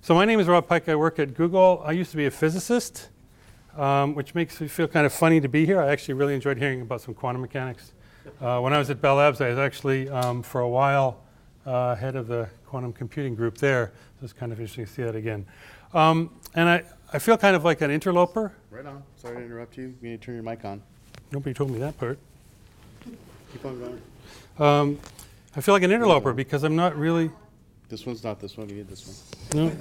So my name is Rob Pike. I work at Google. I used to be a physicist, which makes me feel kind of funny to be here. I actually really enjoyed hearing about some quantum mechanics. When I was at Bell Labs, I was actually, for a while, head of the quantum computing group there. So it's kind of interesting to see that again. And I feel kind of like an interloper. Right on. Sorry to interrupt you. You need to turn your mic on. Nobody told me that part. Keep on going. I feel like an interloper because I'm not really... This one's not this one. You get this one. No,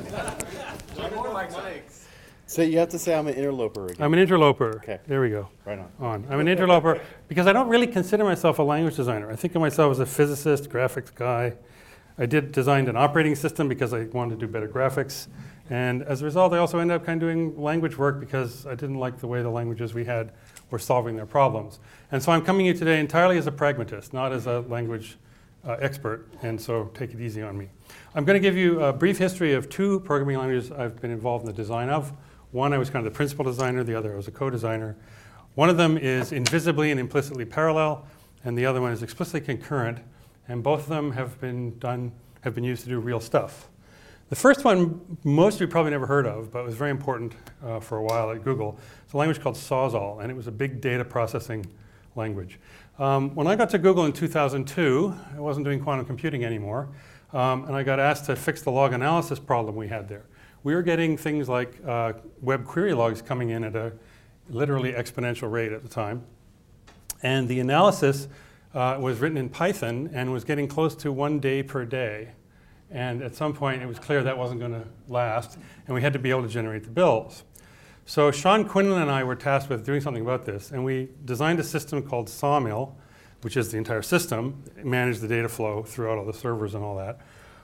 So you have to say I'm an interloper again. I'm an interloper. Okay. There we go. Right on. I'm an interloper because I don't really consider myself a language designer. I think of myself as a physicist, graphics guy. I designed an operating system because I wanted to do better graphics. And as a result, I also ended up kind of doing language work because I didn't like the way the languages we had were solving their problems. And so I'm coming here today entirely as a pragmatist, not as a language expert, and so take it easy on me. I'm going to give you a brief history of two programming languages I've been involved in the design of. One, I was kind of the principal designer. The other, I was a co-designer. One of them is invisibly and implicitly parallel, and the other one is explicitly concurrent. And both of them have been used to do real stuff. The first one, most of you probably never heard of, but was very important for a while at Google. It's a language called Sawzall, and it was a big data processing language. When I got to Google in 2002, I wasn't doing quantum computing anymore, and I got asked to fix the log analysis problem we had there. We were getting things like web query logs coming in at a literally exponential rate at the time. And the analysis was written in Python and was getting close to 1 day per day. And at some point, it was clear that wasn't going to last, and we had to be able to generate the bills. So Sean Quinlan and I were tasked with doing something about this, and we designed a system called Sawmill, which is the entire system. It managed the data flow throughout all the servers and all that.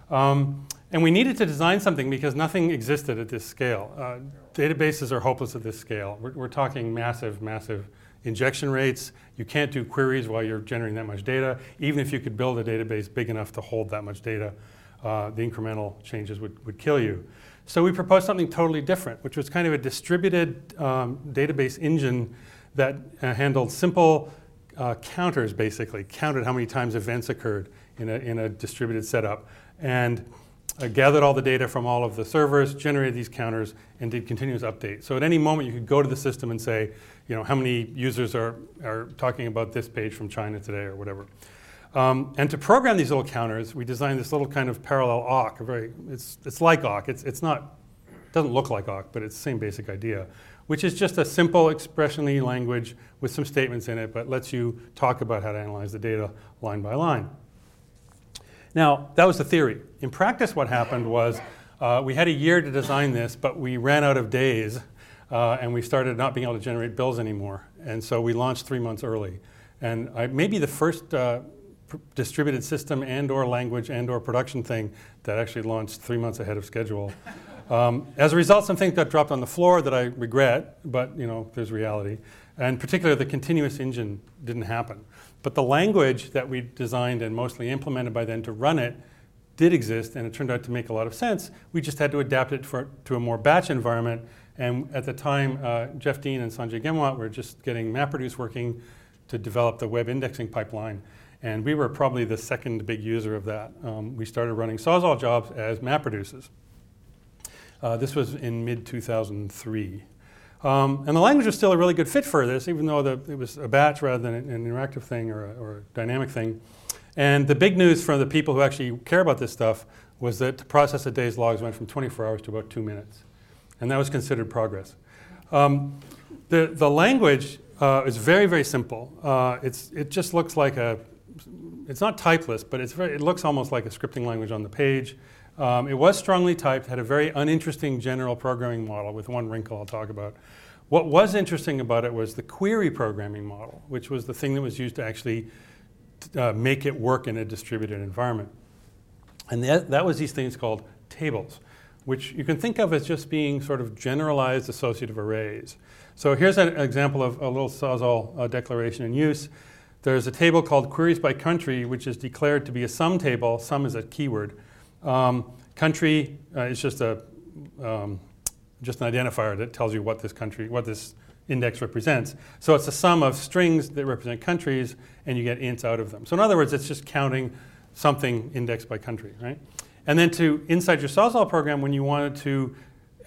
And we needed to design something because nothing existed at this scale. Databases are hopeless at this scale. We're talking massive, massive injection rates. You can't do queries while you're generating that much data. Even if you could build a database big enough to hold that much data, the incremental changes would kill you. So we proposed something totally different, which was kind of a distributed database engine that handled simple counters, basically, counted how many times events occurred in a distributed setup, and gathered all the data from all of the servers, generated these counters, and did continuous updates. So at any moment, you could go to the system and say, how many users are talking about this page from China today or whatever. And to program these little counters, we designed this little kind of parallel awk. It's like awk. It doesn't look like awk, but it's the same basic idea, which is just a simple expression-y language with some statements in it, but lets you talk about how to analyze the data line by line. Now, that was the theory. In practice, what happened was we had a year to design this, but we ran out of days, and we started not being able to generate bills anymore. And so we launched 3 months early. And maybe the first distributed system and or language and or production thing that actually launched 3 months ahead of schedule. As a result, some things got dropped on the floor that I regret, but there's reality. And particularly the continuous engine didn't happen. But the language that we designed and mostly implemented by then to run it did exist, and it turned out to make a lot of sense. We just had to adapt it to a more batch environment. And at the time, Jeff Dean and Sanjay Ghemwat were just getting MapReduce working to develop the web indexing pipeline. And we were probably the second big user of that. We started running Sawzall jobs as MapReduces. This was in mid-2003. And the language was still a really good fit for this, even though it was a batch rather than an interactive thing or a dynamic thing. And the big news from the people who actually care about this stuff was that to process a day's logs went from 24 hours to about 2 minutes. And that was considered progress. The language is very, very simple. It just looks like it's not typeless, but it looks almost like a scripting language on the page. It was strongly typed, had a very uninteresting general programming model with one wrinkle I'll talk about. What was interesting about it was the query programming model, which was the thing that was used to actually make it work in a distributed environment. And that was these things called tables, which you can think of as just being sort of generalized associative arrays. So here's an example of a little Sawzall declaration in use. There's a table called queries by country, which is declared to be a sum table. Sum is a keyword. Country is just an identifier that tells you what this index represents. So it's a sum of strings that represent countries, and you get ints out of them. So in other words, it's just counting something indexed by country, right? And then inside your Sawzall program, when you wanted to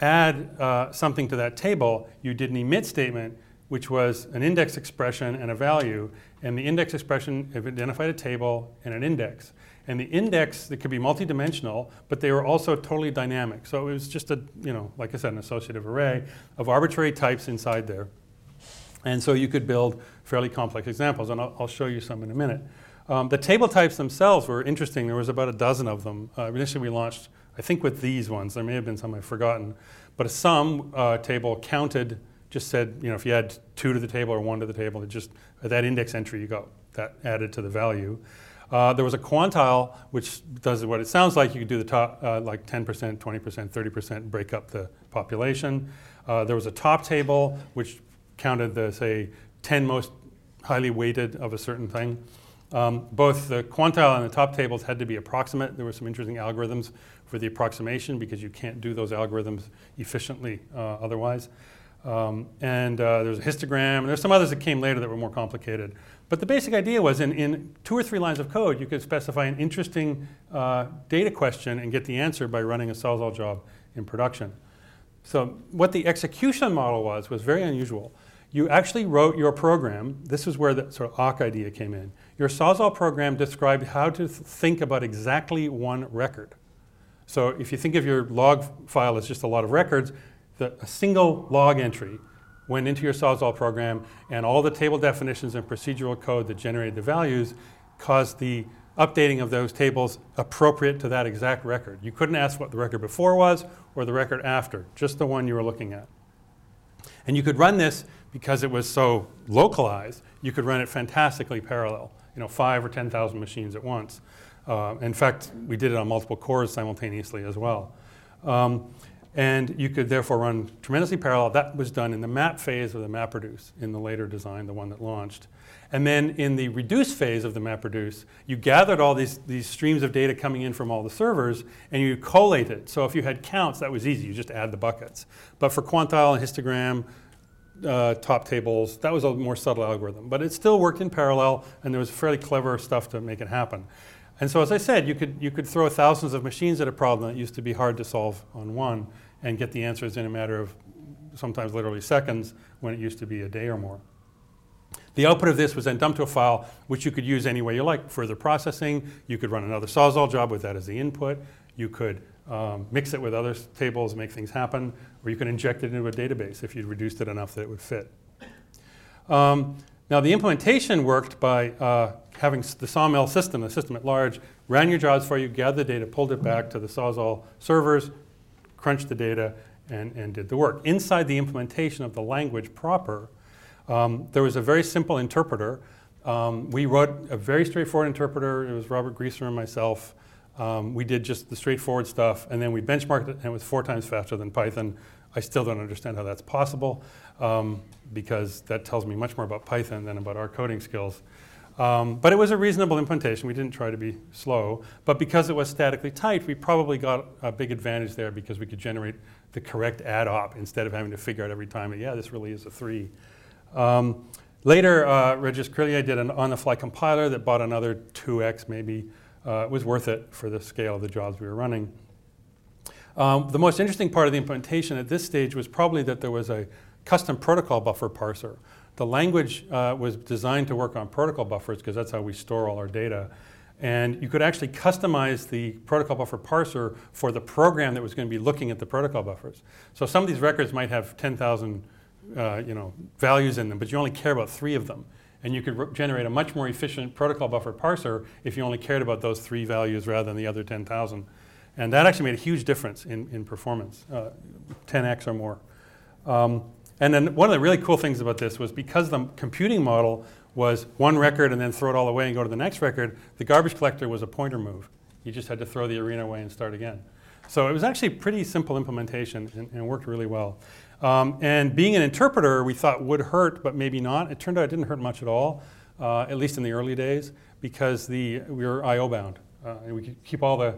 add something to that table, you did an emit statement, which was an index expression and a value. And the index expression identified a table and an index. And the index, that could be multidimensional, but they were also totally dynamic. So it was just a, like I said, an associative array of arbitrary types inside there. And so you could build fairly complex examples, and I'll show you some in a minute. The table types themselves were interesting. There was about a dozen of them. Initially we launched, I think, with these ones. There may have been some I've forgotten. But a sum table counted, just said, if you add 2 to the table or 1 to the table, it just, at that index entry you got that added to the value. There was a quantile, which does what it sounds like. You could do the top, like 10%, 20%, 30%, break up the population. There was a top table, which counted the, say, 10 most highly weighted of a certain thing. Both the quantile and the top tables had to be approximate. There were some interesting algorithms for the approximation because you can't do those algorithms efficiently otherwise. And there's a histogram, and there's some others that came later that were more complicated. But the basic idea was in 2 or 3 lines of code, you could specify an interesting data question and get the answer by running a Sawzall job in production. So what the execution model was very unusual. You actually wrote your program. This is where the sort of awk idea came in. Your Sawzall program described how to think about exactly one record. So if you think of your log file as just a lot of records, a single log entry went into your Sawzall program, and all the table definitions and procedural code that generated the values caused the updating of those tables appropriate to that exact record. You couldn't ask what the record before was or the record after, just the one you were looking at. And you could run this because it was so localized. You could run it fantastically parallel, 5 or 10,000 machines at once. In fact, we did it on multiple cores simultaneously as well. And you could therefore run tremendously parallel. That was done in the map phase of the MapReduce in the later design, the one that launched. And then in the reduce phase of the MapReduce, you gathered all these streams of data coming in from all the servers, and you collated. So if you had counts, that was easy. You just add the buckets. But for quantile and histogram, top tables, that was a more subtle algorithm. But it still worked in parallel, and there was fairly clever stuff to make it happen. And so as I said, you could throw thousands of machines at a problem that used to be hard to solve on one and get the answers in a matter of sometimes literally seconds when it used to be a day or more. The output of this was then dumped to a file which you could use any way you like. Further processing, you could run another Sawzall job with that as the input. You could mix it with other tables, make things happen, or you could inject it into a database if you'd reduced it enough that it would fit. Now the implementation worked by having the Sawmill system, the system at large, ran your jobs for you, gathered the data, pulled it back to the Sawzall servers, crunched the data, and did the work. Inside the implementation of the language proper, there was a very simple interpreter. We wrote a very straightforward interpreter. It was Robert Grieser and myself. We did just the straightforward stuff, and then we benchmarked it, and it was 4 times faster than Python. I still don't understand how that's possible, because that tells me much more about Python than about our coding skills. But it was a reasonable implementation. We didn't try to be slow. But because it was statically typed, we probably got a big advantage there because we could generate the correct add op instead of having to figure out every time, yeah, this really is a 3. Later, Regis Crillier did an on-the-fly compiler that bought another 2x maybe. It was worth it for the scale of the jobs we were running. The most interesting part of the implementation at this stage was probably that there was a custom protocol buffer parser. The language was designed to work on protocol buffers because that's how we store all our data. And you could actually customize the protocol buffer parser for the program that was going to be looking at the protocol buffers. So some of these records might have 10,000 values in them, but you only care about 3 of them. And you could generate a much more efficient protocol buffer parser if you only cared about those 3 values rather than the other 10,000. And that actually made a huge difference in performance, 10x or more. And then one of the really cool things about this was because the computing model was one record and then throw it all away and go to the next record, the garbage collector was a pointer move. You just had to throw the arena away and start again. So it was actually a pretty simple implementation and it worked really well. And being an interpreter we thought would hurt, but maybe not. It turned out it didn't hurt much at all, at least in the early days, because we were I/O bound. And we could keep all the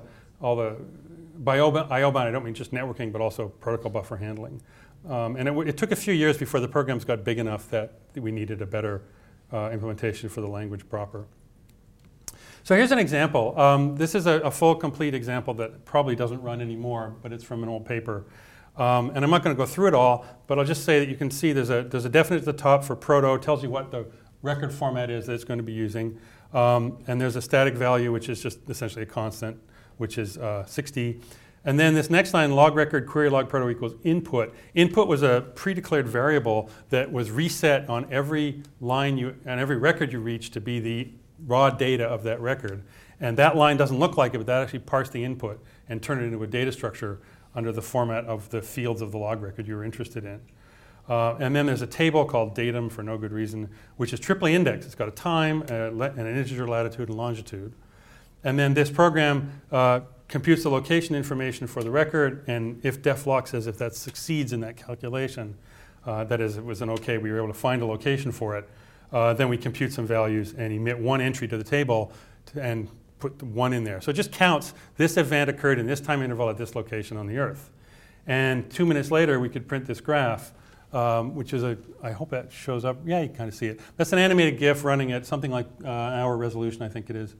by I/O bound I don't mean just networking, but also protocol buffer handling. And it took a few years before the programs got big enough that we needed a better implementation for the language proper. So here's an example. This is a full, complete example that probably doesn't run anymore, but it's from an old paper. And I'm not going to go through it all, but I'll just say that you can see there's a definite at the top for proto. It tells you what the record format is that it's going to be using. And there's a static value, which is just essentially a constant, which is 60. And then this next line, log record query log proto equals input. Input was a pre-declared variable that was reset on every line on every record you reach to be the raw data of that record. And that line doesn't look like it, but that actually parsed the input and turned it into a data structure under the format of the fields of the log record you were interested in. And then there's a table called datum for no good reason, which is triply indexed. It's got a time and an integer latitude and longitude. And then this program computes the location information for the record, and if deflog says if that succeeds in that calculation, that is, it was an okay, we were able to find a location for it, then we compute some values and emit one entry to the table and put the one in there. So it just counts this event occurred in this time interval at this location on the Earth. And 2 minutes later, we could print this graph, which is I hope that shows up. Yeah, you kind of see it. That's an animated GIF running at something like an hour resolution, I think it is.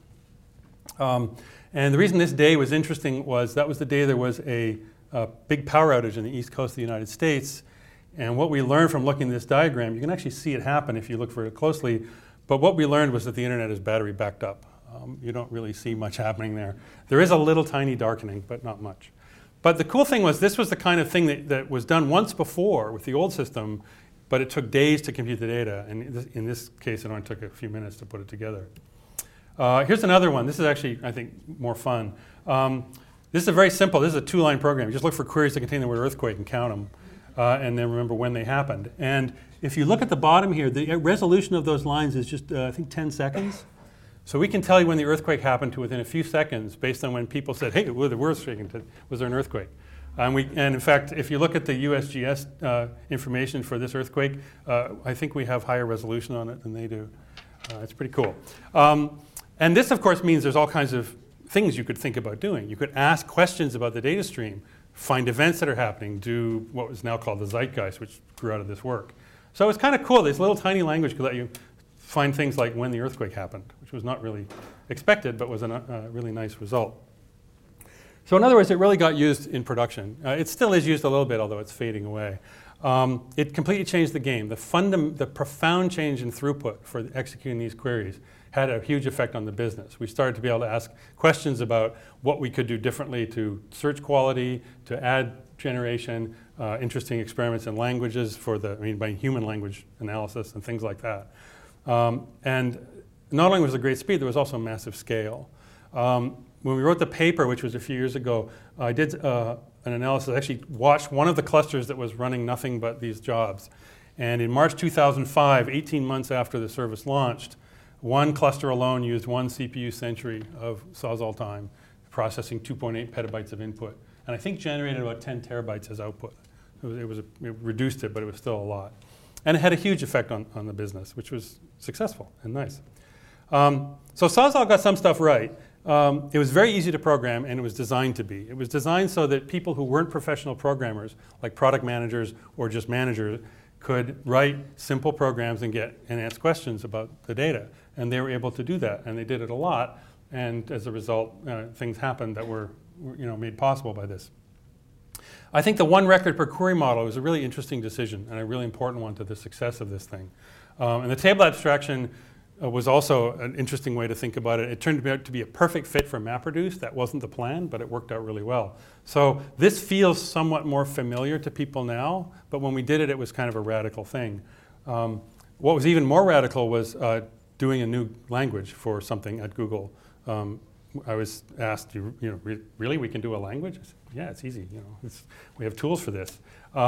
And the reason this day was interesting was that was the day there was a big power outage in the east coast of the United States. And what we learned from looking at this diagram, you can actually see it happen if you look for it closely, but what we learned was that the internet is battery backed up. You don't really see much happening there. There is a little tiny darkening, but not much. But the cool thing was this was the kind of thing that was done once before with the old system, but it took days to compute the data. And in this case, it only took a few minutes to put it together. Here's another one. This is actually, I think, more fun. This is a very simple, this is a 2-line program. You just look for queries that contain the word earthquake and count them, and then remember when they happened. And if you look at the bottom here, the resolution of those lines is just, I think, 10 seconds. So we can tell you when the earthquake happened to within a few seconds based on when people said, hey, the earth's shaking, was there an earthquake? And in fact, if you look at the USGS information for this earthquake, I think we have higher resolution on it than they do. It's pretty cool. And this, of course, means there's all kinds of things you could think about doing. You could ask questions about the data stream, find events that are happening, do what was now called the zeitgeist, which grew out of this work. So it's kind of cool. This little tiny language could let you find things like when the earthquake happened, which was not really expected, but was a really nice result. So in other words, it really got used in production. It still is used a little bit, although it's fading away. It completely changed the game. The profound change in throughput for executing these queries had a huge effect on the business. We started to be able to ask questions about what we could do differently to search quality, to ad generation, interesting experiments in languages by human language analysis and things like that. And not only was it great speed, there was also massive scale. When we wrote the paper, which was a few years ago, I did an analysis. I actually watched one of the clusters that was running nothing but these jobs. And in March 2005, 18 months after the service launched, one cluster alone used 1 CPU century of Sawzall time, processing 2.8 petabytes of input. And I think generated about 10 terabytes as output. It reduced it, but it was still a lot. And it had a huge effect on the business, which was successful and nice. So Sawzall got some stuff right. It was very easy to program, and it was designed to be. It was designed so that people who weren't professional programmers, like product managers or just managers, could write simple programs and ask questions about the data. And they were able to do that, and they did it a lot. And as a result, things happened that were made possible by this. I think the 1 record per query model was a really interesting decision and a really important one to the success of this thing. And the table abstraction was also an interesting way to think about it. It turned out to be a perfect fit for MapReduce. That wasn't the plan, but it worked out really well. So this feels somewhat more familiar to people now, but when we did it, it was kind of a radical thing. What was even more radical was doing a new language for something at Google. I was asked, really, we can do a language? I said, yeah, it's easy. We have tools for this.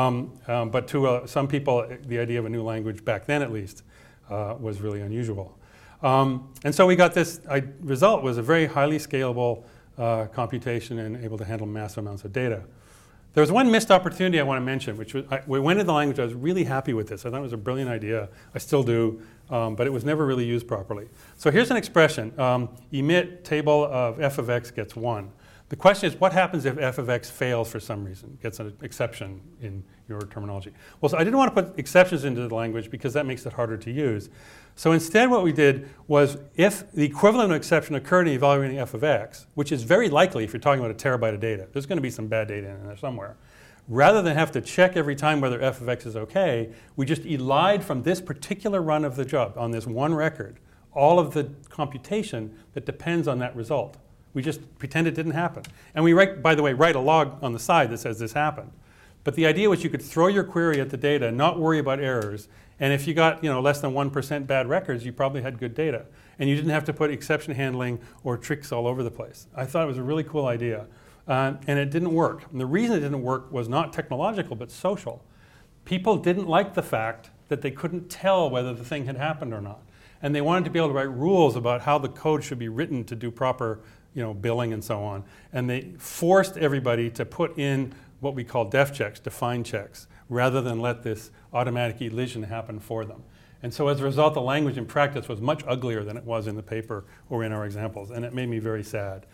But to some people, the idea of a new language back then, at least, was really unusual. And so we got this result was a very highly scalable computation and able to handle massive amounts of data. There was one missed opportunity I want to mention, which was we went into the language. I was really happy with this. I thought it was a brilliant idea. I still do, but it was never really used properly. So here's an expression: emit table of f of x gets 1. The question is, what happens if f of x fails for some reason, gets an exception in your terminology? Well, so I didn't want to put exceptions into the language because that makes it harder to use. So instead what we did was, if the equivalent exception occurred in evaluating f of x, which is very likely if you're talking about a terabyte of data, there's going to be some bad data in there somewhere. Rather than have to check every time whether f of x is okay, we just elide from this particular run of the job, on this one record, all of the computation that depends on that result. We just pretend it didn't happen. And we, by the way, write a log on the side that says this happened. But the idea was you could throw your query at the data, not worry about errors, and if you got less than 1% bad records, you probably had good data. And you didn't have to put exception handling or tricks all over the place. I thought it was a really cool idea. And it didn't work. And the reason it didn't work was not technological, but social. People didn't like the fact that they couldn't tell whether the thing had happened or not. And they wanted to be able to write rules about how the code should be written to do proper billing and so on. And they forced everybody to put in what we call def checks, defined checks, rather than let this automatic elision happen for them. And so as a result, the language in practice was much uglier than it was in the paper or in our examples, and it made me very sad.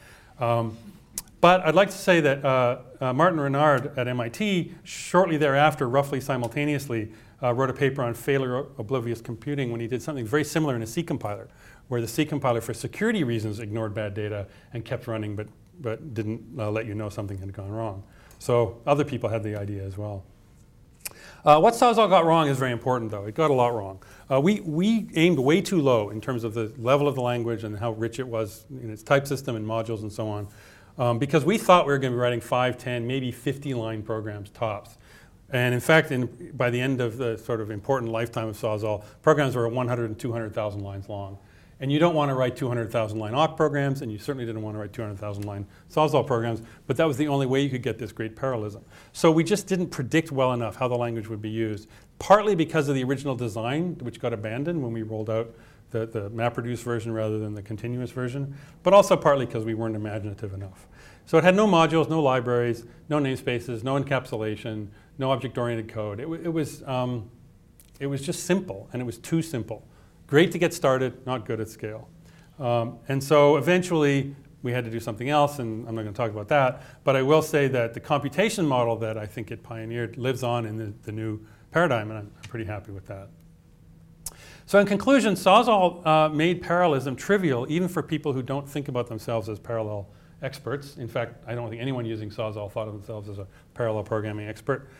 But I'd like to say that Martin Renard at MIT, shortly thereafter, roughly simultaneously, wrote a paper on failure-oblivious computing when he did something very similar in a C compiler, where the C compiler, for security reasons, ignored bad data and kept running, but didn't let you know something had gone wrong. So other people had the idea as well. What Sawzall got wrong is very important, though. It got a lot wrong. We aimed way too low in terms of the level of the language and how rich it was in its type system and modules and so on, because we thought we were going to be writing 5, 10, maybe 50-line programs tops. And in fact, by the end of the sort of important lifetime of Sawzall, programs were 100 and 200,000 lines long. And you don't want to write 200,000-line awk programs, and you certainly didn't want to write 200,000-line Sawzall programs, but that was the only way you could get this great parallelism. So we just didn't predict well enough how the language would be used, partly because of the original design, which got abandoned when we rolled out the MapReduce version rather than the continuous version, but also partly because we weren't imaginative enough. So it had no modules, no libraries, no namespaces, no encapsulation, no object-oriented code. It was just simple, and it was too simple. Great to get started, not good at scale. And so eventually we had to do something else, and I'm not going to talk about that, but I will say that the computation model that I think it pioneered lives on in the new paradigm, and I'm pretty happy with that. So in conclusion, Sawzall made parallelism trivial even for people who don't think about themselves as parallel experts. In fact, I don't think anyone using Sawzall thought of themselves as a parallel programming expert.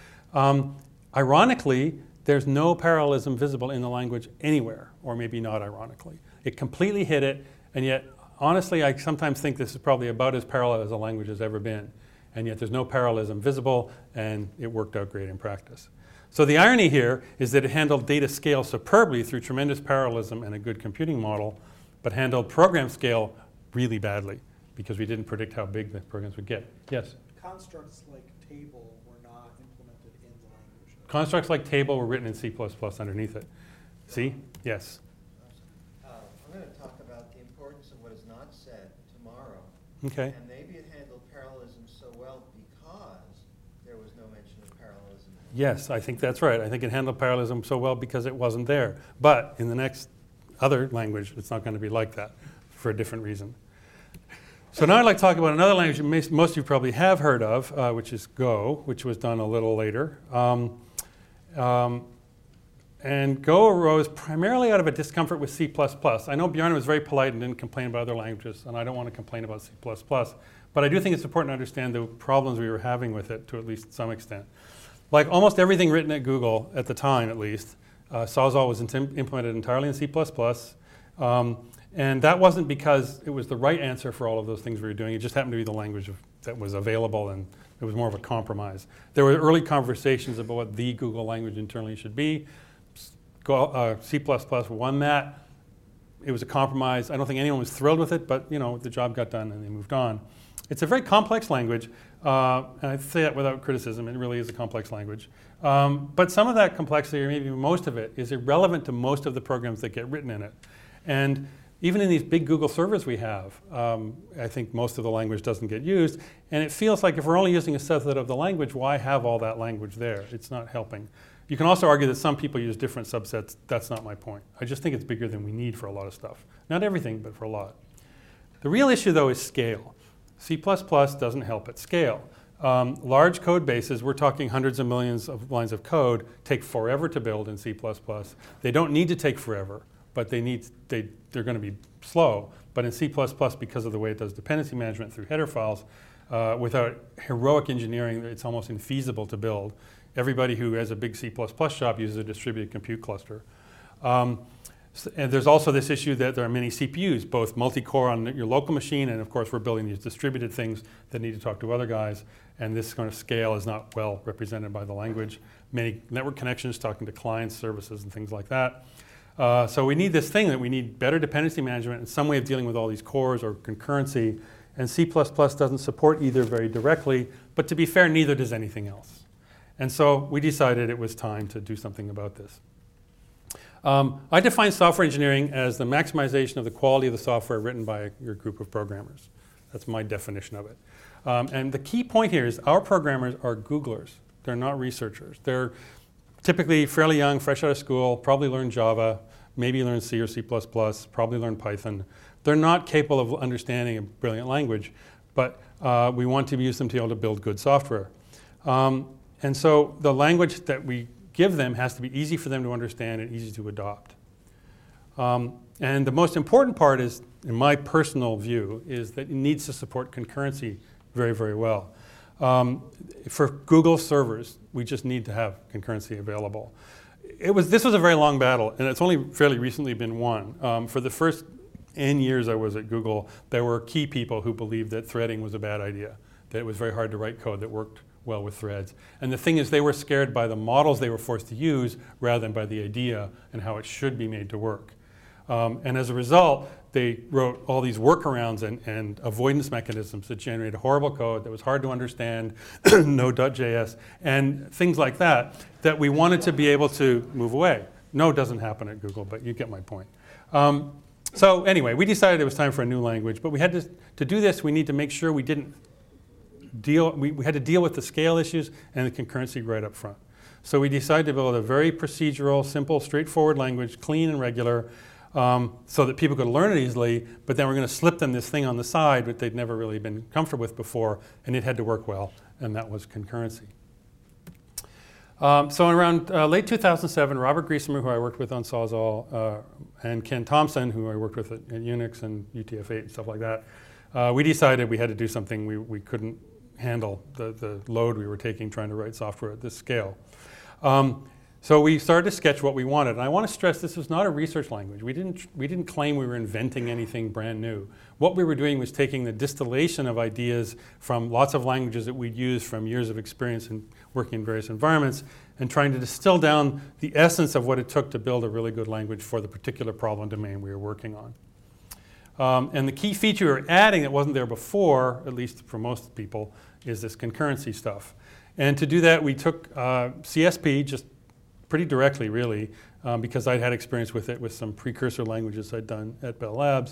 Ironically, there's no parallelism visible in the language anywhere, or maybe not ironically. It completely hid it, and yet, honestly, I sometimes think this is probably about as parallel as a language has ever been. And yet there's no parallelism visible, and it worked out great in practice. So the irony here is that it handled data scale superbly through tremendous parallelism and a good computing model, but handled program scale really badly, because we didn't predict how big the programs would get. Yes? Constructs like table were not implemented in the language. Constructs like table were written in C++ underneath it. See? Yes. I'm going to talk about the importance of what is not said tomorrow. Okay. And maybe it handled parallelism so well because there was no mention of parallelism. Yes, I think that's right. I think it handled parallelism so well because it wasn't there. But in the next other language, it's not going to be like that for a different reason. So now I'd like to talk about another language that most of you probably have heard of, which is Go, which was done a little later. And Go arose primarily out of a discomfort with C++. I know Bjarne was very polite and didn't complain about other languages, and I don't want to complain about C++, but I do think it's important to understand the problems we were having with it to at least some extent. Like almost everything written at Google, at the time at least, Sawzall was implemented entirely in C++, and that wasn't because it was the right answer for all of those things we were doing. It just happened to be the language that was available, and it was more of a compromise. There were early conversations about what the Google language internally should be. C++ won that. It was a compromise. I don't think anyone was thrilled with it, but the job got done and they moved on. It's a very complex language, and I say that without criticism. It really is a complex language. But some of that complexity, or maybe most of it, is irrelevant to most of the programs that get written in it. And even in these big Google servers we have, I think most of the language doesn't get used. And it feels like if we're only using a subset of the language, why have all that language there? It's not helping. You can also argue that some people use different subsets. That's not my point. I just think it's bigger than we need for a lot of stuff. Not everything, but for a lot. The real issue, though, is scale. C++ doesn't help at scale. Large code bases, we're talking hundreds of millions of lines of code, take forever to build in C++. They don't need to take forever, but they're going to be slow. But in C++, because of the way it does dependency management through header files, without heroic engineering, it's almost infeasible to build. Everybody who has a big C++ shop uses a distributed compute cluster. And there's also this issue that there are many CPUs, both multi-core on your local machine, and of course we're building these distributed things that need to talk to other guys, and this kind of scale is not well represented by the language. Many network connections talking to clients, services, and things like that. So we need this thing that we need better dependency management and some way of dealing with all these cores or concurrency, and C++ doesn't support either very directly, but to be fair, neither does anything else. And so we decided it was time to do something about this. I define software engineering as the maximization of the quality of the software written by your group of programmers. That's my definition of it. And the key point here is our programmers are Googlers. They're not researchers. They're typically fairly young, fresh out of school, probably learn Java, maybe learn C or C++, probably learn Python. They're not capable of understanding a brilliant language, but we want to use them to be able to build good software. And so the language that we give them has to be easy for them to understand and easy to adopt. And the most important part is, in my personal view, is that it needs to support concurrency very, very well. For Google servers, we just need to have concurrency available. This was a very long battle, and it's only fairly recently been won. For the first N years I was at Google, there were key people who believed that threading was a bad idea, that it was very hard to write code that worked well with threads. And the thing is, they were scared by the models they were forced to use rather than by the idea and how it should be made to work. And as a result, they wrote all these workarounds and avoidance mechanisms that generated horrible code that was hard to understand, Node.js, and things like that, that we wanted to be able to move away. No, it doesn't happen at Google, but you get my point. So anyway, we decided it was time for a new language, but we had to do this, we need to make sure we didn't we had to deal with the scale issues and the concurrency right up front. So we decided to build a very procedural, simple, straightforward language, clean and regular, so that people could learn it easily, but then we're going to slip them this thing on the side that they'd never really been comfortable with before, and it had to work well, and that was concurrency. So around late 2007, Robert Griesemer, who I worked with on Sawzall, and Ken Thompson, who I worked with at Unix and UTF-8 and stuff like that, we decided we had to do something. We couldn't handle the load we were taking trying to write software at this scale. So we started to sketch what we wanted. And I want to stress this was not a research language. We didn't claim we were inventing anything brand new. What we were doing was taking the distillation of ideas from lots of languages that we'd used from years of experience in working in various environments and trying to distill down the essence of what it took to build a really good language for the particular problem domain we were working on. And the key feature we were adding that wasn't there before, at least for most people, is this concurrency stuff. And to do that, we took CSP just pretty directly, really, because I'd had experience with it with some precursor languages I'd done at Bell Labs,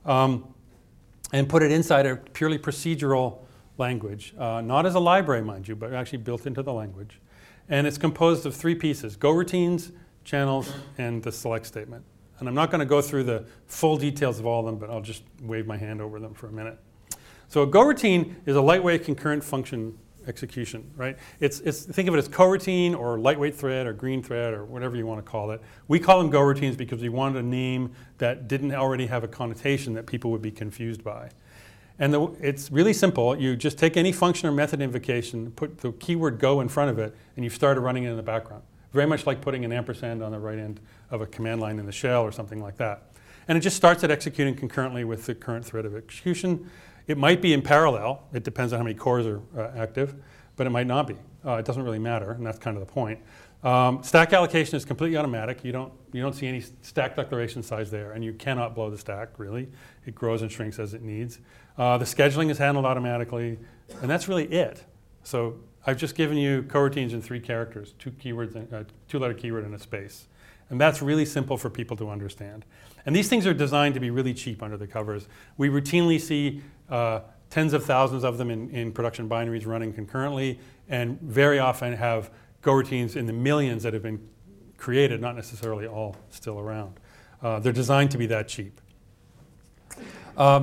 and put it inside a purely procedural language, not as a library, mind you, but actually built into the language. And it's composed of three pieces: go routines, channels, and the select statement. And I'm not going to go through the full details of all of them, but I'll just wave my hand over them for a minute. So a go routine is a lightweight concurrent function execution, right? Think of it as coroutine or lightweight thread or green thread or whatever you want to call it. We call them go routines because we wanted a name that didn't already have a connotation that people would be confused by. And it's really simple. You just take any function or method invocation, put the keyword go in front of it, and you start running it in the background. Very much like putting an ampersand on the right end of a command line in the shell or something like that. And it just starts at executing concurrently with the current thread of execution. It might be in parallel. It depends on how many cores are active, but it might not be. It doesn't really matter, and that's kind of the point. Stack allocation is completely automatic. You don't see any stack declaration size there, and you cannot blow the stack, really. It grows and shrinks as it needs. The scheduling is handled automatically, and that's really it. So I've just given you coroutines in 3 characters, 2 keywords, a 2-letter keyword and a space. And that's really simple for people to understand. And these things are designed to be really cheap under the covers. We routinely see tens of thousands of them in production binaries running concurrently, and very often have go routines in the millions that have been created, not necessarily all still around. They're designed to be that cheap.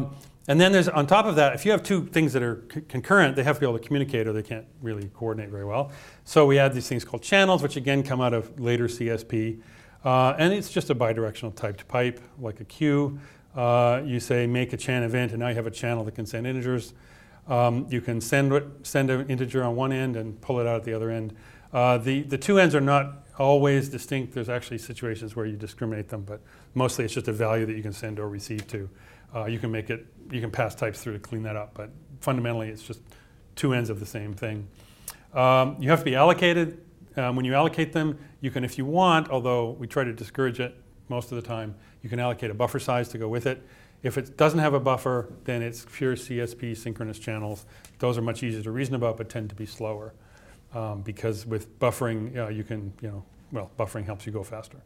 And then there's, on top of that, if you have two things that are concurrent, they have to be able to communicate or they can't really coordinate very well. So we add these things called channels, which again come out of later CSP. And it's just a bidirectional typed pipe, like a queue. You say make a chan event, and now you have a channel that can send integers. You can send an integer on one end and pull it out at the other end. The two ends are not always distinct. There's actually situations where you discriminate them, but mostly it's just a value that you can send or receive to. You can pass types through to clean that up, but fundamentally it's just two ends of the same thing. You have to be allocated. When you allocate them, you can, if you want, although we try to discourage it most of the time, you can allocate a buffer size to go with it. If it doesn't have a buffer, then it's pure CSP synchronous channels. Those are much easier to reason about, but tend to be slower. Because with buffering, buffering helps you go faster.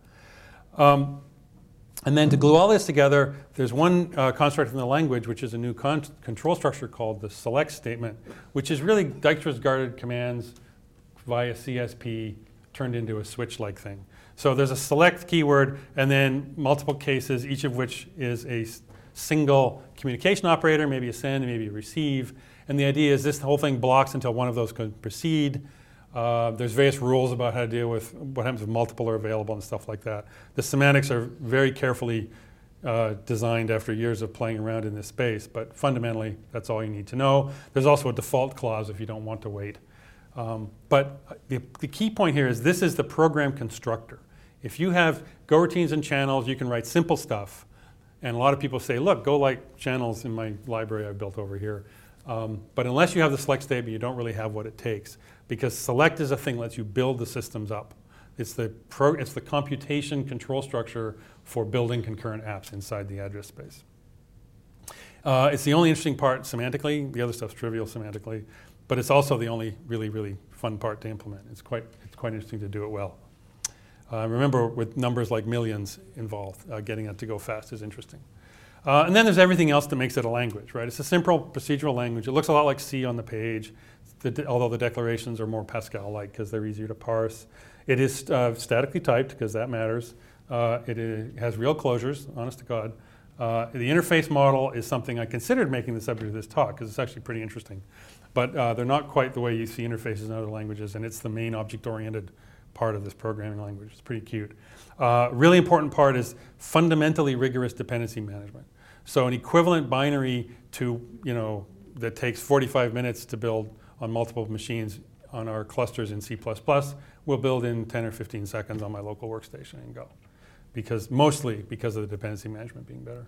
And then to glue all this together, there's one construct in the language, which is a new control structure called the select statement, which is really Dijkstra's guarded commands via CSP turned into a switch-like thing. So there's a select keyword, and then multiple cases, each of which is a single communication operator, maybe a send, maybe a receive. And the idea is this whole thing blocks until one of those can proceed. There's various rules about how to deal with what happens if multiple are available and stuff like that. The semantics are very carefully designed after years of playing around in this space, but fundamentally, that's all you need to know. There's also a default clause if you don't want to wait. But the key point here is this is the program constructor. If you have Go routines and channels, you can write simple stuff. And a lot of people say, look, Go like channels in my library I built over here. But unless you have the select statement, you don't really have what it takes. Because select is a thing that lets you build the systems up. It's the computation control structure for building concurrent apps inside the address space. It's the only interesting part semantically. The other stuff's trivial semantically. But it's also the only really, really fun part to implement. It's quite interesting to do it well. Remember, with numbers like millions involved, getting it to go fast is interesting. And then there's everything else that makes it a language, right? It's a simple procedural language. It looks a lot like C on the page, although the declarations are more Pascal-like because they're easier to parse. It is statically typed because that matters. It has real closures, honest to God. The interface model is something I considered making the subject of this talk because it's actually pretty interesting. But they're not quite the way you see interfaces in other languages, and it's the main object-oriented part of this programming language. It's pretty cute. Really important part is fundamentally rigorous dependency management. So an equivalent binary to, that takes 45 minutes to build on multiple machines on our clusters in C++ will build in 10 or 15 seconds on my local workstation and Go. Mostly because of the dependency management being better.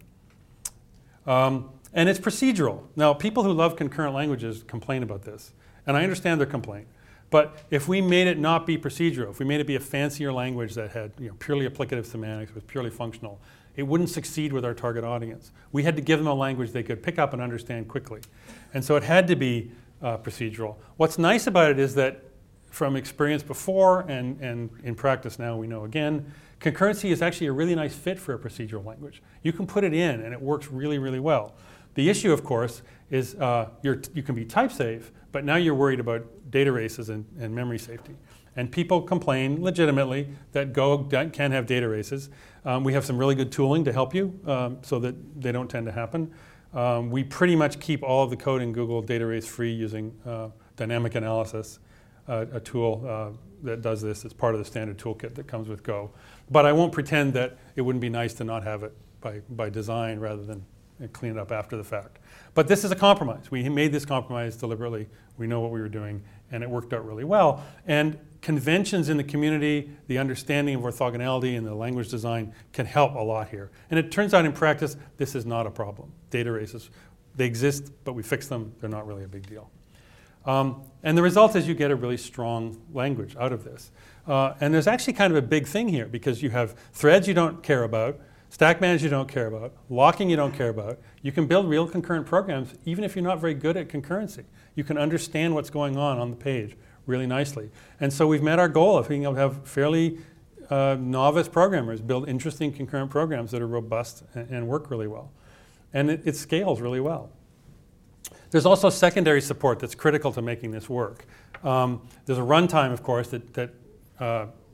And it's procedural. Now, people who love concurrent languages complain about this. And I understand their complaint. But if we made it not be procedural, if we made it be a fancier language that had purely applicative semantics, was purely functional, it wouldn't succeed with our target audience. We had to give them a language they could pick up and understand quickly. And so it had to be procedural. What's nice about it is that from experience before and in practice now we know again, concurrency is actually a really nice fit for a procedural language. You can put it in and it works really, really well. The issue, of course, is you can be type safe, but now you're worried about data races and memory safety. And people complain legitimately that Go can have data races. We have some really good tooling to help you so that they don't tend to happen. We pretty much keep all of the code in Google data race free using dynamic analysis, a tool that does this. It's part of the standard toolkit that comes with Go. But I won't pretend that it wouldn't be nice to not have it by design rather than clean it up after the fact. But this is a compromise. We made this compromise deliberately. We know what we were doing, and it worked out really well. And conventions in the community, the understanding of orthogonality and the language design can help a lot here. And it turns out in practice, this is not a problem. Data races, they exist, but we fix them. They're not really a big deal. And the result is you get a really strong language out of this. And there's actually kind of a big thing here because you have threads you don't care about, stack management you don't care about, locking you don't care about. You can build real concurrent programs even if you're not very good at concurrency. You can understand what's going on the page really nicely. And so we've met our goal of being able to have fairly novice programmers build interesting concurrent programs that are robust and work really well. And it scales really well. There's also secondary support that's critical to making this work. There's a runtime, of course, that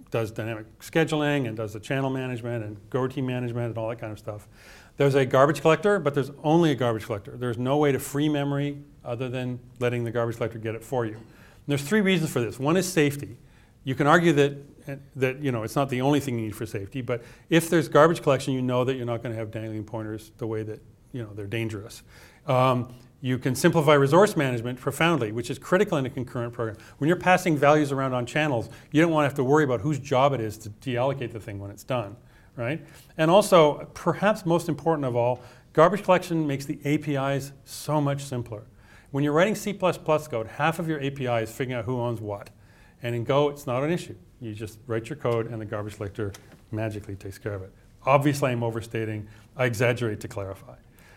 does dynamic scheduling and does the channel management and routine management and all that kind of stuff. There's a garbage collector, but there's only a garbage collector. There's no way to free memory other than letting the garbage collector get it for you. And there's 3 reasons for this. One is safety. You can argue that it's not the only thing you need for safety, but if there's garbage collection, you know that you're not going to have dangling pointers the way that they're dangerous. You can simplify resource management profoundly, which is critical in a concurrent program. When you're passing values around on channels, you don't want to have to worry about whose job it is to deallocate the thing when it's done, right? And also, perhaps most important of all, garbage collection makes the APIs so much simpler. When you're writing C++ code, half of your API is figuring out who owns what. And in Go, it's not an issue. You just write your code and the garbage collector magically takes care of it. Obviously, I'm overstating. I exaggerate to clarify.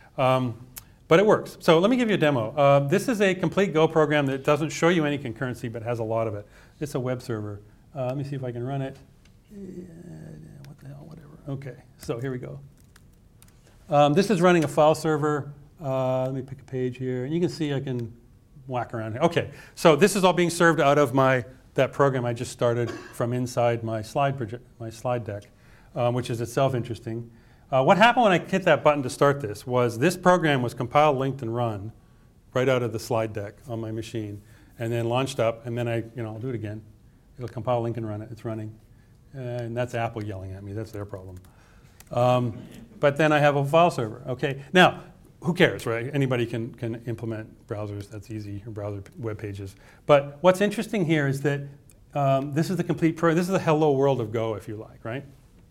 But it works. So let me give you a demo. This is a complete Go program that doesn't show you any concurrency, but has a lot of it. It's a web server. Let me see if I can run it. What the hell, whatever. OK, so here we go. This is running a file server. Let me pick a page here. And you can see I can whack around here. OK, so this is all being served out of that program I just started from inside my slide deck, which is itself interesting. What happened when I hit that button to start this program was compiled, linked, and run right out of the slide deck on my machine, and then launched up, and then I'll do it again. It'll compile, link, and run it. It's running. And that's Apple yelling at me. That's their problem. But then I have a file server. Okay. Now, who cares, right? Anybody can implement browsers. That's easy, or browser web pages. But what's interesting here is that this is the complete program. This is the hello world of Go, if you like, right?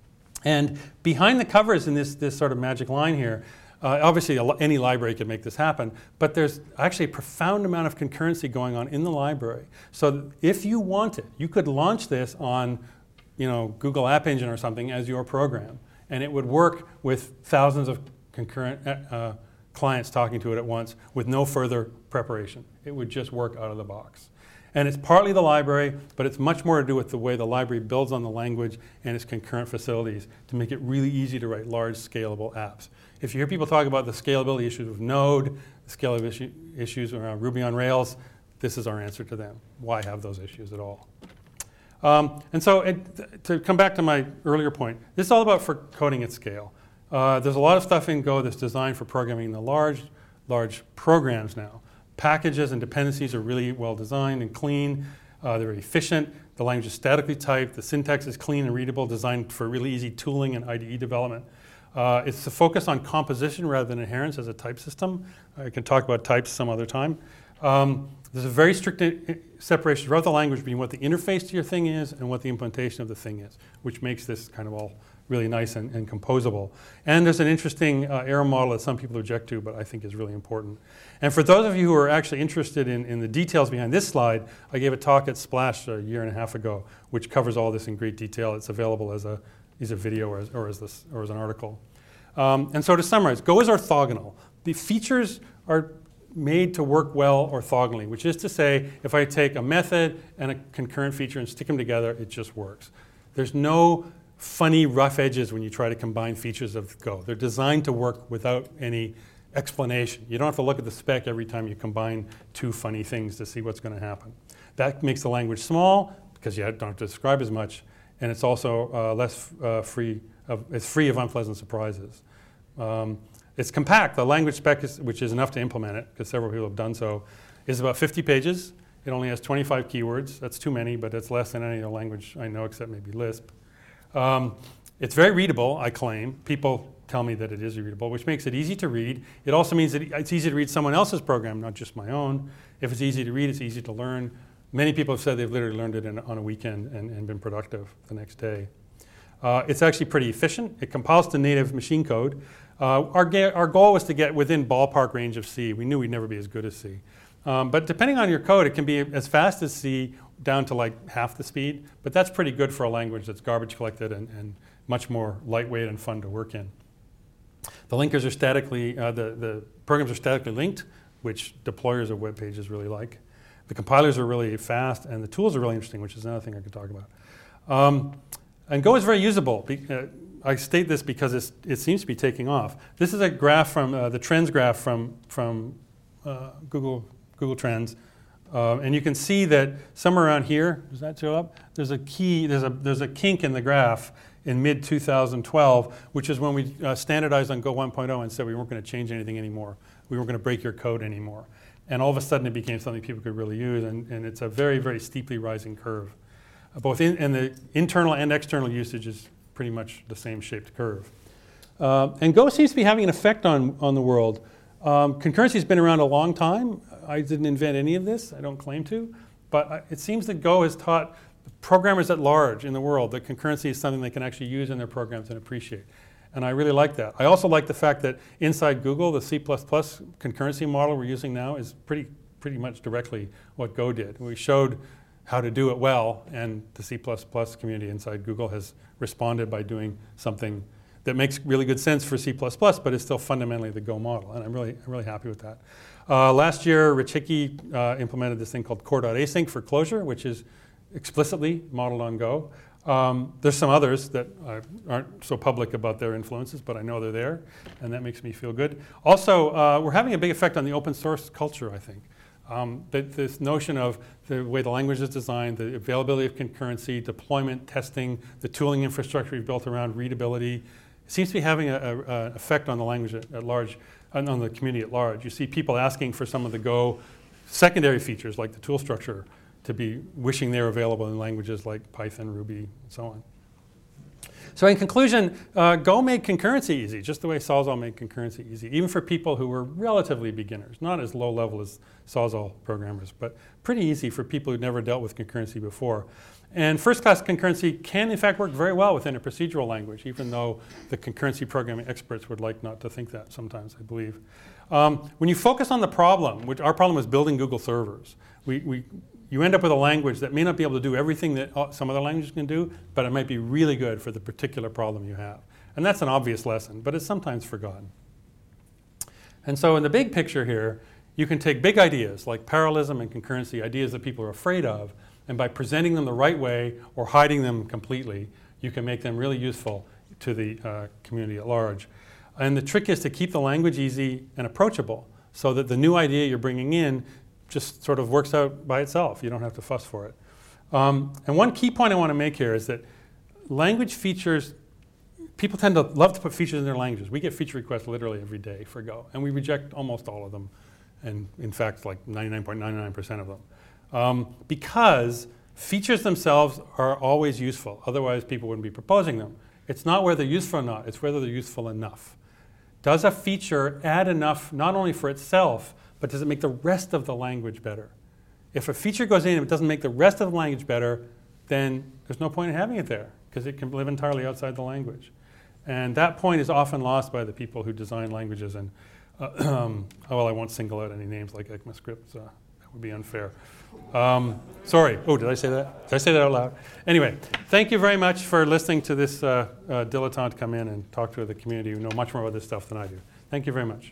And behind the covers in this sort of magic line here, obviously any library could make this happen, but there's actually a profound amount of concurrency going on in the library. So if you wanted, you could launch this on Google App Engine or something as your program, and it would work with thousands of concurrent clients talking to it at once with no further preparation. It would just work out of the box. And it's partly the library, but it's much more to do with the way the library builds on the language and its concurrent facilities to make it really easy to write large, scalable apps. If you hear people talk about the scalability issues with Node, the scalability issues around Ruby on Rails, this is our answer to them. Why have those issues at all? And so to come back to my earlier point, this is all about for coding at scale. There's a lot of stuff in Go that's designed for programming the large programs now. Packages and dependencies are really well designed and clean. They're very efficient. The language is statically typed. The syntax is clean and readable, designed for really easy tooling and IDE development. It's to focus on composition rather than inheritance as a type system. I can talk about types some other time. There's a very strict separation throughout the language between what the interface to your thing is and what the implementation of the thing is, which makes this kind of all really nice and composable. And there's an interesting error model that some people object to, but I think is really important. And for those of you who are actually interested in the details behind this slide, I gave a talk at Splash a year and a half ago, which covers all this in great detail. It's available as a video or as an article. And so to summarize, Go is orthogonal. The features are made to work well orthogonally, which is to say, if I take a method and a concurrent feature and stick them together, it just works. There's no funny rough edges when you try to combine features of Go. They're designed to work without any explanation. You don't have to look at the spec every time you combine two funny things to see what's going to happen. That makes the language small because you don't have to describe as much, and it's also it's free of unpleasant surprises. It's compact. The language spec, which is enough to implement it, because several people have done so, is about 50 pages. It only has 25 keywords. That's too many, but it's less than any other language I know except maybe Lisp. It's very readable, I claim. People tell me that it is readable, which makes it easy to read. It also means that it's easy to read someone else's program, not just my own. If it's easy to read, it's easy to learn. Many people have said they've literally learned it on a weekend and been productive the next day. It's actually pretty efficient. It compiles to native machine code. Our goal was to get within ballpark range of C. We knew we'd never be as good as C. But depending on your code, it can be as fast as C down to like half the speed. But that's pretty good for a language that's garbage collected and much more lightweight and fun to work in. The linkers are statically, the programs are statically linked, which deployers of web pages really like. The compilers are really fast, and the tools are really interesting, which is another thing I could talk about. And Go is very usable. I state this because it seems to be taking off. This is a graph from the trends graph from Google Trends. And you can see that somewhere around here, does that show up? There's a key, there's a kink in the graph in mid 2012, which is when we standardized on Go 1.0 and said we weren't going to change anything anymore. We weren't going to break your code anymore. And all of a sudden it became something people could really use, and it's a very, very steeply rising curve. Both and the internal and external usage is pretty much the same shaped curve. And Go seems to be having an effect on the world. Concurrency has been around a long time. I didn't invent any of this, I don't claim to, but it seems that Go has taught programmers at large in the world that concurrency is something they can actually use in their programs and appreciate. And I really like that. I also like the fact that inside Google, the C++ concurrency model we're using now is pretty much directly what Go did. We showed how to do it well, and the C++ community inside Google has responded by doing something that makes really good sense for C++, but is still fundamentally the Go model, and I'm really happy with that. Last year, Rich Hickey implemented this thing called core.async for closure, which is explicitly modeled on Go. There's some others that aren't so public about their influences, but I know they're there, and that makes me feel good. Also, we're having a big effect on the open source culture, I think. This notion of the way the language is designed, the availability of concurrency, deployment, testing, the tooling infrastructure we've built around readability, seems to be having an effect on the language at large, and on the community at large. You see people asking for some of the Go secondary features, like the tool structure, to be wishing they're available in languages like Python, Ruby, and so on. So in conclusion, Go made concurrency easy, just the way Sawzall made concurrency easy, even for people who were relatively beginners, not as low level as Sawzall programmers, but pretty easy for people who'd never dealt with concurrency before. And first-class concurrency can, in fact, work very well within a procedural language, even though the concurrency programming experts would like not to think that sometimes, I believe. When you focus on the problem, which our problem is building Google servers, you end up with a language that may not be able to do everything that some other languages can do, but it might be really good for the particular problem you have. And that's an obvious lesson, but it's sometimes forgotten. And so in the big picture here, you can take big ideas like parallelism and concurrency, ideas that people are afraid of, and by presenting them the right way or hiding them completely, you can make them really useful to the community at large. And the trick is to keep the language easy and approachable so that the new idea you're bringing in just sort of works out by itself. You don't have to fuss for it. And one key point I want to make here is that language features, people tend to love to put features in their languages. We get feature requests literally every day for Go, and we reject almost all of them, and in fact like 99.99% of them. Because features themselves are always useful. Otherwise, people wouldn't be proposing them. It's not whether they're useful or not, it's whether they're useful enough. Does a feature add enough, not only for itself, but does it make the rest of the language better? If a feature goes in and it doesn't make the rest of the language better, then there's no point in having it there, because it can live entirely outside the language. And that point is often lost by the people who design languages. And well, I won't single out any names like ECMAScript, that would be unfair. Sorry, did I say that? Did I say that out loud? Anyway, thank you very much for listening to this dilettante come in and talk to the community who know much more about this stuff than I do. Thank you very much.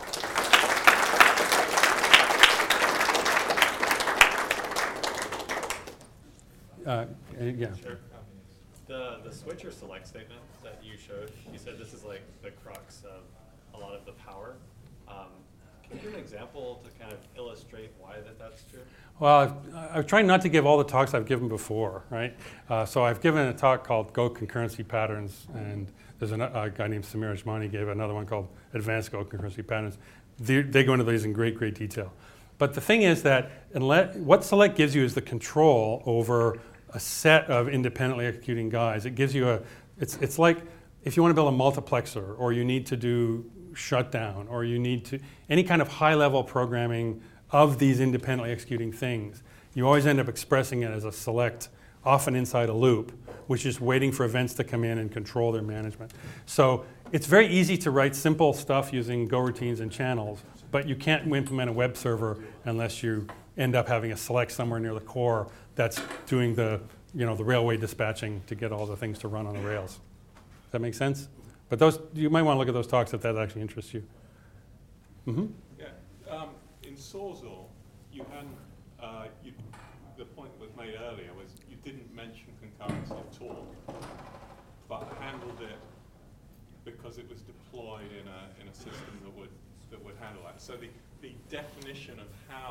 Yeah. Sure. The switch or select statement that you showed, you said this is like the crux of a lot of the power. Can you give an example to kind of illustrate why that's true? Well, I've tried not to give all the talks I've given before, right? So I've given a talk called Go Concurrency Patterns, and there's a guy named Samir Ajmani gave another one called Advanced Go Concurrency Patterns. They go into these in great detail. But the thing is that what select gives you is the control over a set of independently executing guys. It gives you it's like if you want to build a multiplexer, or you need to do shutdown, or you need to, any kind of high-level programming of these independently executing things, you always end up expressing it as a select, often inside a loop, which is waiting for events to come in and control their management. So it's very easy to write simple stuff using Go routines and channels, but you can't implement a web server unless you end up having a select somewhere near the core that's doing the railway dispatching to get all the things to run on the rails. Does that make sense? But you might want to look at those talks if that actually interests you. Mm-hmm. Yeah. In Sawzall, you hadn't. The point that was made earlier was you didn't mention concurrency at all, but handled it because it was deployed in a system that would handle that. So the definition of how the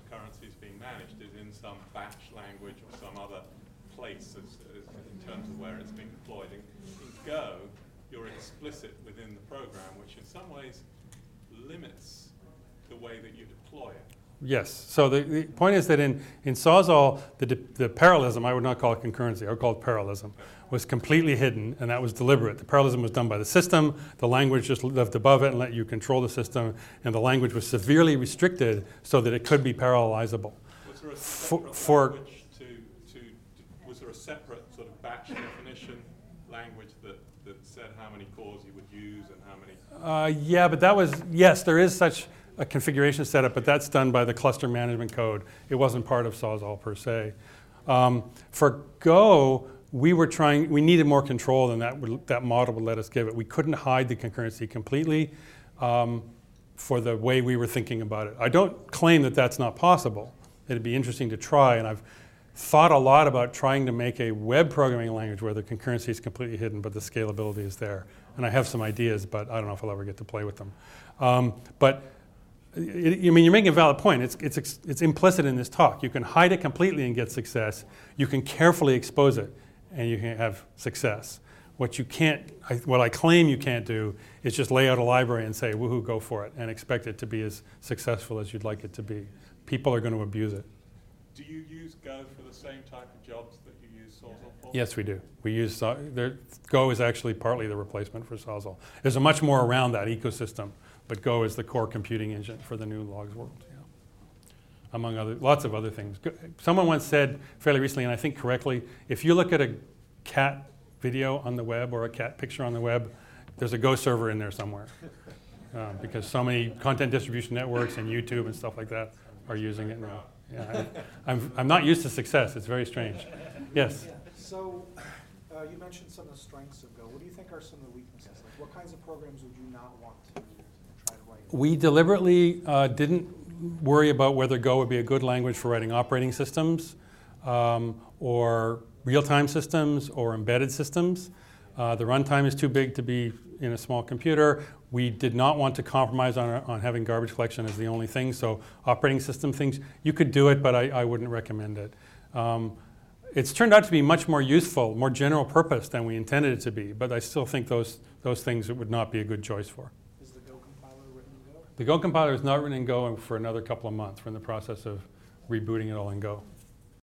concurrency is being managed is in some batch language or some other place in terms of where it's being deployed. In Go, you're explicit within the program, which in some ways limits the way that you deploy it. Yes. So the point is that in Sawzall, the parallelism, I would not call it concurrency, I would call it parallelism, was completely hidden, and that was deliberate. The parallelism was done by the system. The language just lived above it and let you control the system, and the language was severely restricted so that it could be parallelizable. Was there a separate language was there a separate sort of batch definition language that said how many cores you would use and how many? Yeah, but that was, yes, there is such a configuration setup, but that's done by the cluster management code. It wasn't part of Sawzall per se. For Go, we needed more control than that model would let us give it. We couldn't hide the concurrency completely for the way we were thinking about it. I don't claim that that's not possible. It'd be interesting to try, and I've thought a lot about trying to make a web programming language where the concurrency is completely hidden, but the scalability is there. And I have some ideas, but I don't know if I'll ever get to play with them. I mean, you're making a valid point. It's implicit in this talk. You can hide it completely and get success. You can carefully expose it, and you can have success. What I claim you can't do is just lay out a library and say, woohoo, go for it, and expect it to be as successful as you'd like it to be. People are going to abuse it. Do you use Go for the same type of jobs that you use Sawzall for? Yes, we do. We use Go is actually partly the replacement for Sawzall. There's a much more around that ecosystem, but Go is the core computing engine for the new logs world. Yeah. Among lots of other things. Someone once said fairly recently, and I think correctly, if you look at a cat video on the web or a cat picture on the web, there's a Go server in there somewhere. Because so many content distribution networks and YouTube and stuff like that are using it now. Yeah, I'm not used to success. It's very strange. Yes? So you mentioned some of the strengths of Go. What do you think are some of the weaknesses? Like, what kinds of programs would you not want to try to write? We deliberately didn't worry about whether Go would be a good language for writing operating systems or real-time systems or embedded systems. The runtime is too big to be in a small computer. We did not want to compromise on having garbage collection as the only thing, so operating system things, you could do it, but I wouldn't recommend it. It's turned out to be much more useful, more general purpose than we intended it to be, but I still think those things it would not be a good choice for. Is the Go compiler written in Go? The Go compiler is not written in Go for another couple of months. We're in the process of rebooting it all in Go.